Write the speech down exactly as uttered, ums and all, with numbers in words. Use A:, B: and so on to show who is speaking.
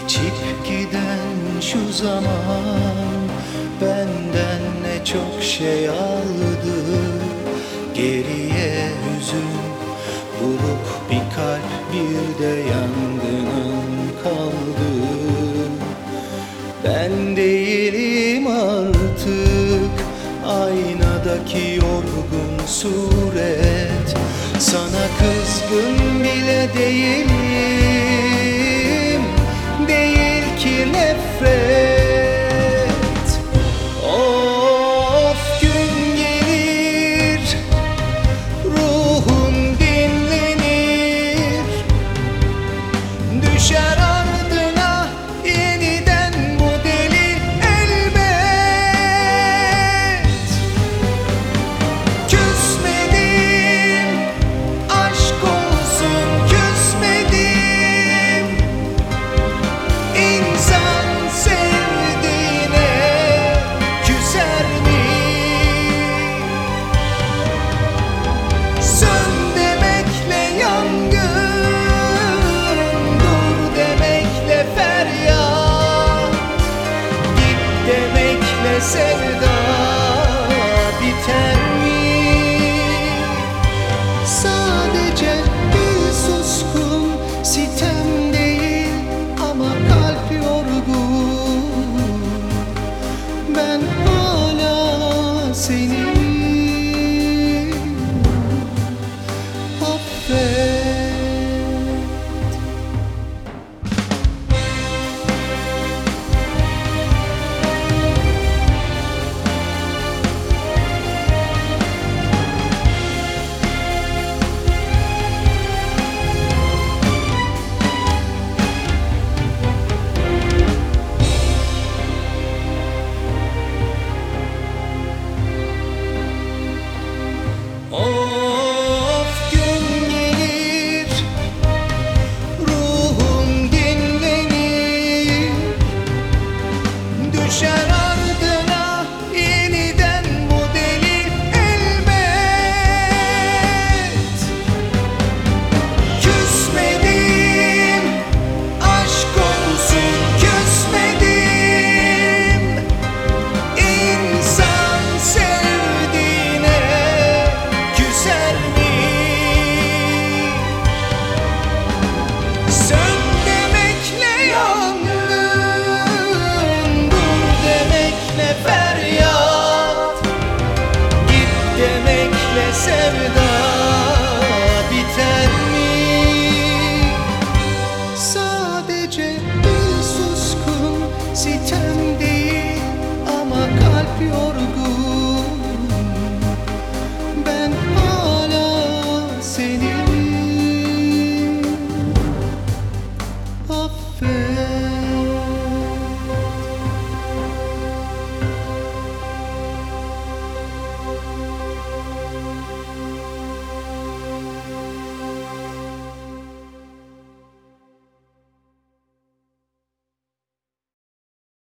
A: Geçip giden şu zaman benden ne çok şey aldı. Geriye hüzün, buruk bir kalp, bir de yangının kaldı. Ben değilim artık aynadaki yorgun suret. Sana kızgın bile değilim, değil ki nefret. Of gün gelir, ruhun dinlenir, düşer ardına yeniden bu deli elbet. Küsmedim, aşk olsun küsmedim. İnsan sevdiğine küser mi? Sön demekle yangın, dur demekle feryat, git demekle sevda biter mi? Sadece bir suskun sitem değil ama kalp yorgun. Ben hala senin. Affet. Of gün gelir, ruhum dinlenir, düşer ardına yeniden bu deli elbet. Küsmedim, aşk olsun küsmedim. İnsan sevdiğine küser mi? Sön demekle yangın, dur demekle feryat, git demekle sevda biter mi? Sadece bir suskun sitem değil ama kalp yorgun.